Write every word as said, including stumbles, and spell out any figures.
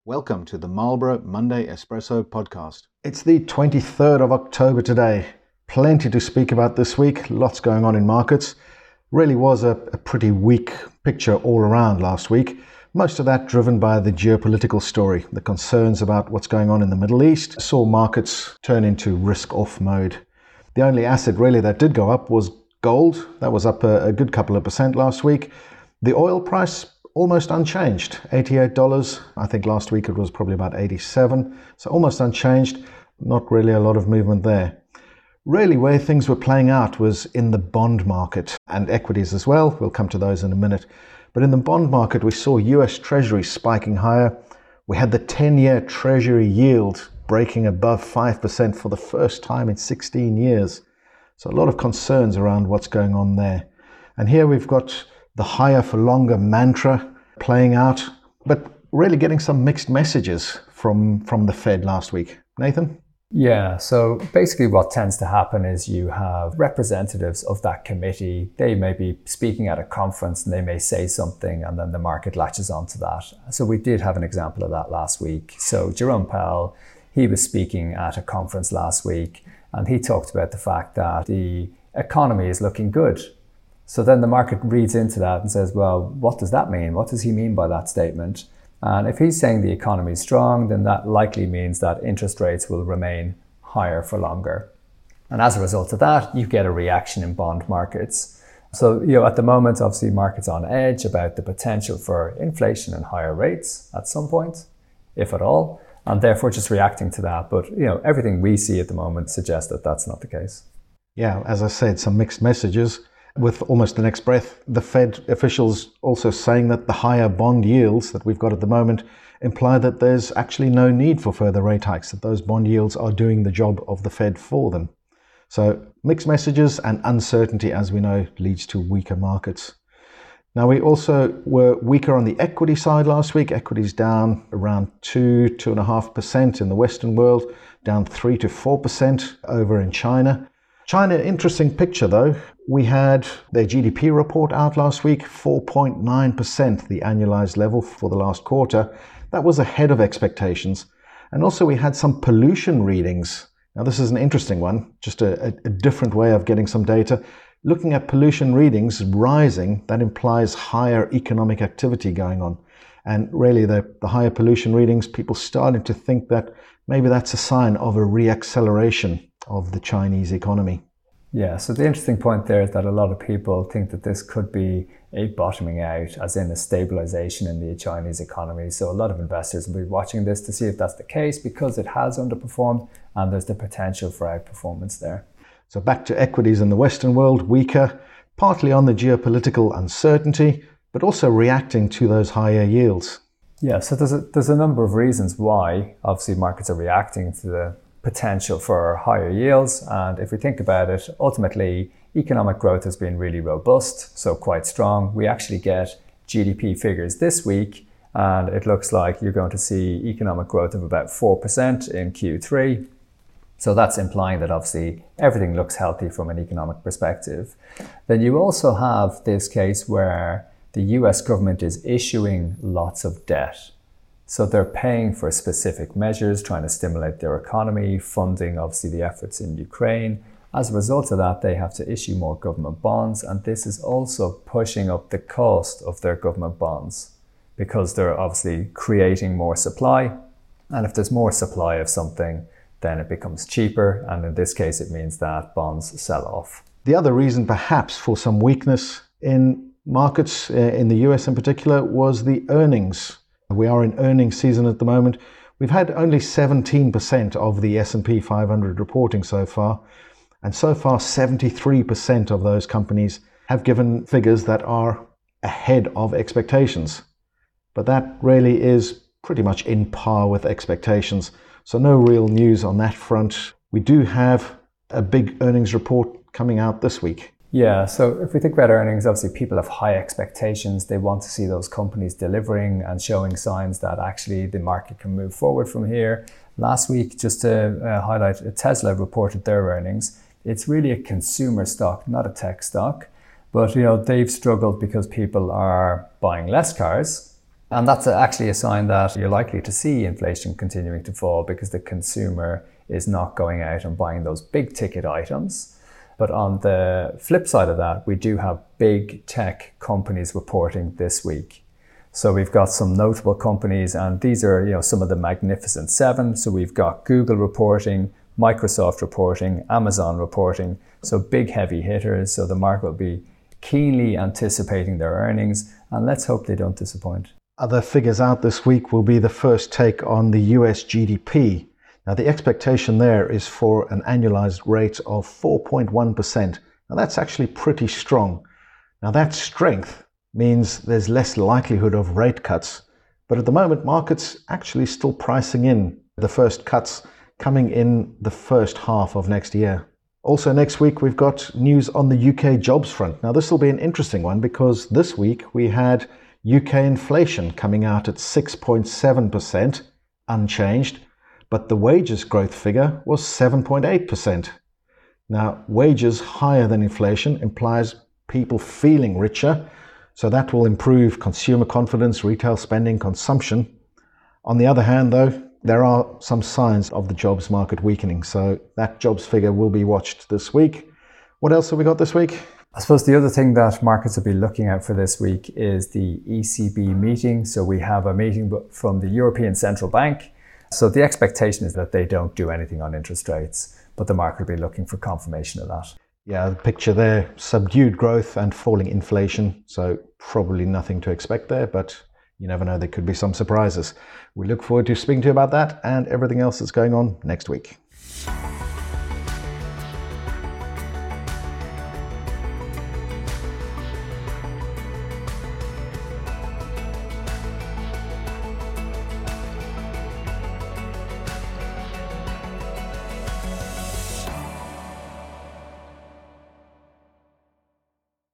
Welcome to the Marlborough Monday Espresso podcast. It's the twenty-third of October today. Plenty to speak about this week. Lots going on in markets. Really was a, a pretty weak picture all around last week. Most of that driven by the geopolitical story. The concerns about what's going on in the Middle East saw markets turn into risk-off mode. The only asset really that did go up was gold. That was up a, a good couple of percent last week. The oil price almost unchanged, eighty-eight dollars. I think last week it was probably about eighty-seven. So almost unchanged, not really a lot of movement there. Really where things were playing out was in the bond market and equities as well. We'll come to those in a minute. But in the bond market, we saw U S Treasury spiking higher. We had the ten-year Treasury yield breaking above five percent for the first time in sixteen years. So a lot of concerns around what's going on there. And here we've got the higher for longer mantra playing out, but really getting some mixed messages from, from the Fed last week. Nathan? Yeah, so basically what tends to happen is you have representatives of that committee. They may be speaking at a conference and they may say something and then the market latches onto that. So we did have an example of that last week. So Jerome Powell, he was speaking at a conference last week and he talked about the fact that the economy is looking good. So then the market reads into that and says, well, what does that mean? What does he mean by that statement? And if he's saying the economy is strong, then that likely means that interest rates will remain higher for longer. And as a result of that, you get a reaction in bond markets. So, you know, at the moment, obviously markets on edge about the potential for inflation and higher rates at some point, if at all, and therefore just reacting to that. But, you know, everything we see at the moment suggests that that's not the case. Yeah, as I said, some mixed messages. With almost the next breath, the Fed officials also saying that the higher bond yields that we've got at the moment imply that there's actually no need for further rate hikes, that those bond yields are doing the job of the Fed for them. So mixed messages and uncertainty, as we know, leads to weaker markets. Now, we also were weaker on the equity side last week. Equities down around two, two and a half percent in the Western world, down three to four percent over in China. China, interesting picture though. We had their G D P report out last week, four point nine percent, the annualized level for the last quarter. That was ahead of expectations. And also we had some pollution readings. Now this is an interesting one, just a, a different way of getting some data. Looking at pollution readings rising, that implies higher economic activity going on. And really the, the higher pollution readings, people starting to think that maybe that's a sign of a reacceleration of the Chinese economy. Yeah, so the interesting point there is that a lot of people think that this could be a bottoming out, as in a stabilization in the Chinese economy. So a lot of investors will be watching this to see if that's the case because it has underperformed and there's the potential for outperformance there. So back to equities in the Western world, weaker, partly on the geopolitical uncertainty, but also reacting to those higher yields. Yeah, so there's a, there's a number of reasons why obviously markets are reacting to the potential for higher yields. And if we think about it, ultimately economic growth has been really robust, so quite strong. We actually get G D P figures this week and it looks like you're going to see economic growth of about four percent in Q three. So that's implying that obviously everything looks healthy from an economic perspective. Then you also have this case where the U S government is issuing lots of debt. So they're paying for specific measures, trying to stimulate their economy, funding obviously the efforts in Ukraine. As a result of that, they have to issue more government bonds. And this is also pushing up the cost of their government bonds because they're obviously creating more supply. And if there's more supply of something, then it becomes cheaper. And in this case, it means that bonds sell off. The other reason perhaps for some weakness in markets, in the U S in particular, was the earnings. We are in earnings season at the moment. We've had only seventeen percent of the S and P five hundred reporting so far. And so far, seventy-three percent of those companies have given figures that are ahead of expectations. But that really is pretty much in par with expectations. So no real news on that front. We do have a big earnings report coming out this week. Yeah, so if we think about earnings, obviously people have high expectations. They want to see those companies delivering and showing signs that actually the market can move forward from here. Last week, just to uh, highlight, Tesla reported their earnings. It's really a consumer stock, not a tech stock. But you know, they've struggled because people are buying less cars. And that's actually a sign that you're likely to see inflation continuing to fall because the consumer is not going out and buying those big ticket items. But on the flip side of that, we do have big tech companies reporting this week. So we've got some notable companies, and these are, you know, some of the Magnificent Seven. So we've got Google reporting, Microsoft reporting, Amazon reporting. So big heavy hitters. So the market will be keenly anticipating their earnings, and let's hope they don't disappoint. Other figures out this week will be the first take on the U S G D P. Now, the expectation there is for an annualized rate of four point one percent. Now, that's actually pretty strong. Now, that strength means there's less likelihood of rate cuts. But at the moment, markets actually still pricing in the first cuts coming in the first half of next year. Also, next week, we've got news on the U K jobs front. Now, this will be an interesting one because this week we had U K inflation coming out at six point seven percent, unchanged, but the wages growth figure was seven point eight percent. Now, wages higher than inflation implies people feeling richer, so that will improve consumer confidence, retail spending, consumption. On the other hand, though, there are some signs of the jobs market weakening, so that jobs figure will be watched this week. What else have we got this week? I suppose the other thing that markets will be looking at for this week is the E C B meeting. So we have a meeting from the European Central Bank. So the expectation is that they don't do anything on interest rates, but the market will be looking for confirmation of that. Yeah, the picture there, subdued growth and falling inflation. So probably nothing to expect there, but you never know, there could be some surprises. We look forward to speaking to you about that and everything else that's going on next week.